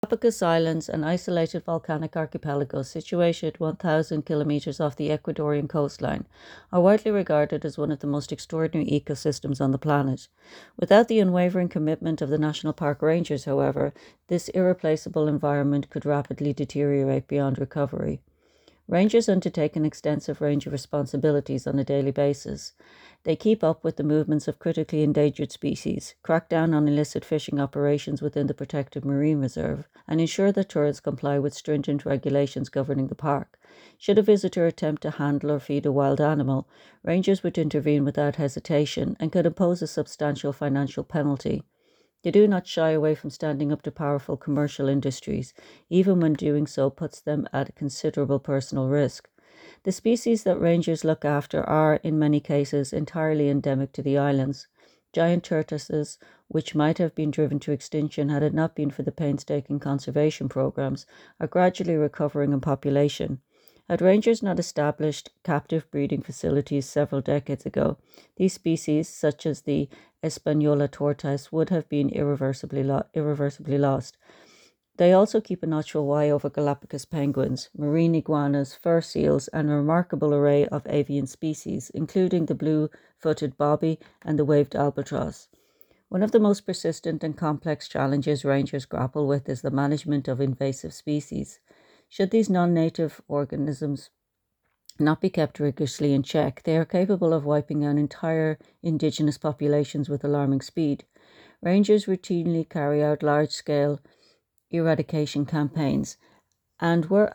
Galapagos Islands, an isolated volcanic archipelago situated 1,000 kilometers off the Ecuadorian coastline, are widely regarded as one of the most extraordinary ecosystems on the planet. Without the unwavering commitment of the national park rangers, however, this irreplaceable environment could rapidly deteriorate beyond recovery. Rangers undertake an extensive range of responsibilities on a daily basis. They keep up with the movements of critically endangered species, crack down on illicit fishing operations within the protected marine reserve, and ensure that tourists comply with stringent regulations governing the park. Should a visitor attempt to handle or feed a wild animal, rangers would intervene without hesitation and could impose a substantial financial penalty. They do not shy away from standing up to powerful commercial industries, even when doing so puts them at considerable personal risk. The species that rangers look after are, in many cases, entirely endemic to the islands. Giant tortoises, which might have been driven to extinction had it not been for the painstaking conservation programs, are gradually recovering in population. Had rangers not established captive breeding facilities several decades ago, these species, such as the Espanola tortoise, would have been irreversibly lost. They also keep a watchful eye over Galapagos penguins, marine iguanas, fur seals, and a remarkable array of avian species, including the blue-footed bobby and the waved albatross. One of the most persistent and complex challenges rangers grapple with is the management of invasive species. Should these non-native organisms not be kept rigorously in check, they are capable of wiping out entire indigenous populations with alarming speed. Rangers routinely carry out large-scale eradication campaigns, and were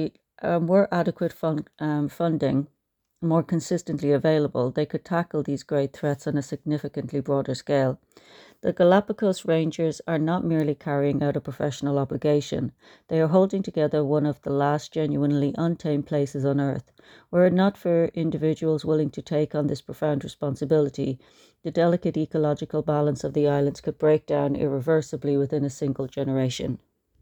adequate funding more consistently available, they could tackle these great threats on a significantly broader scale. The Galapagos Rangers are not merely carrying out a professional obligation, they are holding together one of the last genuinely untamed places on Earth. Were it not for individuals willing to take on this profound responsibility, the delicate ecological balance of the islands could break down irreversibly within a single generation.